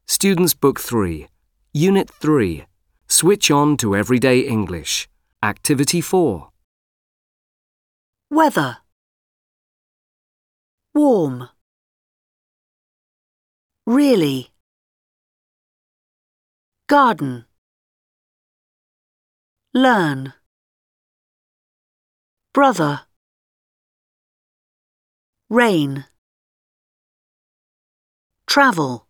Students Book 3, Unit 3, Switch on to Everyday English. Activity 4. Weather. Warm. Really. Garden. Learn. Brother. Rain. Travel.